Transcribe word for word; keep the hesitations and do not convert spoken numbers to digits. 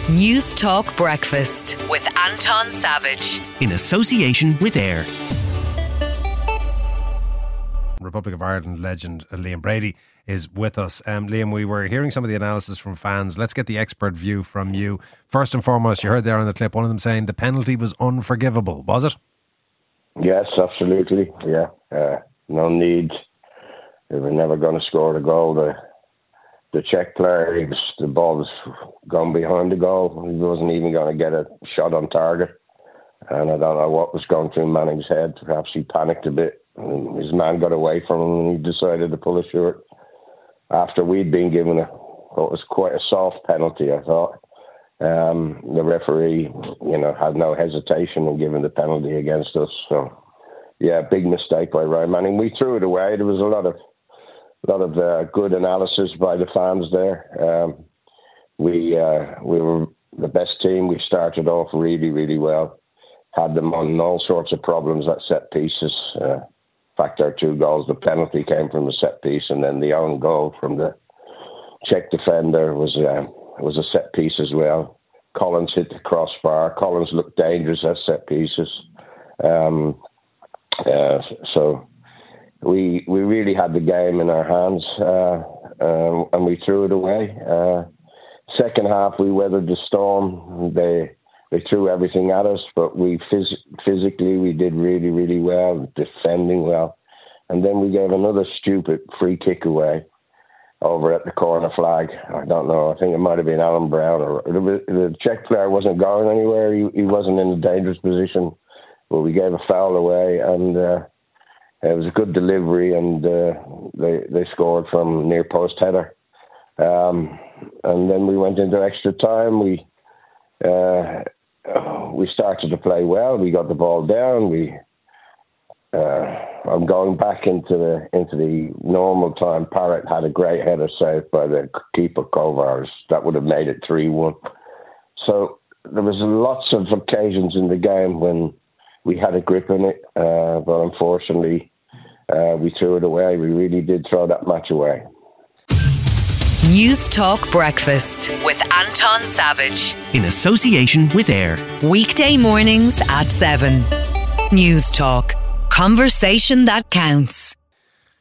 News Talk Breakfast with Anton Savage. In association with AIR. Republic of Ireland legend uh, Liam Brady is with us. Um, Liam, we were hearing some of the analysis from fans. Let's get the expert view from you. First and foremost, you heard there on the clip, one of them saying the penalty was unforgivable. Was it? Yes, absolutely. Yeah. Uh, no need. They were never going to score the goal. The the Czech player, he was, the ball was gone behind the goal. He wasn't even going to get a shot on target. And I don't know what was going through Manning's head. Perhaps he panicked a bit. And his man got away from him and he decided to pull a short. After we'd been given a, what was quite a soft penalty, I thought. Um, the referee, you know, had no hesitation in giving the penalty against us. So, yeah, big mistake by Ryan Manning. We threw it away. There was a lot of a lot of uh, good analysis by the fans there. Um, we uh, we were the best team. We started off really, really well. Had them on all sorts of problems at set pieces. Uh, in fact, our two goals, the penalty came from the set piece, and then the own goal from the Czech defender was uh, was a set piece as well. Collins hit the crossbar. Collins looked dangerous at set pieces. Um, uh, so we we really had the game in our hands, uh, uh, and we threw it away. Uh, second half, we weathered the storm. They they threw everything at us, but we phys- physically we did really, really well, defending well. And then we gave another stupid free kick away over at the corner flag. I don't know. I think it might have been Alan Brown. Or the Czech player wasn't going anywhere. He, he wasn't in a dangerous position. But we gave a foul away, and uh, it was a good delivery, and uh, they they scored from near post header. Um, and then we went into extra time. We uh, we started to play well. We got the ball down. We uh, I'm going back into the into the normal time. Parrott had a great header saved by the keeper Kovars. That would have made it three one. So there was lots of occasions in the game when we had a grip in it, uh, but unfortunately uh, we threw it away. We really did throw that match away. News Talk Breakfast with Anton Savage. In association with AIR. Weekday mornings at seven. News Talk. Conversation that counts.